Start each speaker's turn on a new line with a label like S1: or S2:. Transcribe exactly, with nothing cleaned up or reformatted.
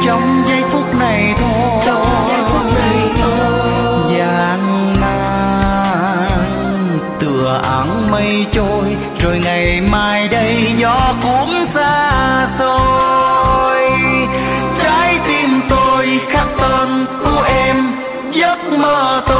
S1: trong giây phút này thôi,
S2: trong giây phút này thôi.
S1: gian nan tựa áng mây trôi, rồi ngày mai đây gió cũng xa xôi. Trái tim tôi khắc tên của em, giấc mơ tôi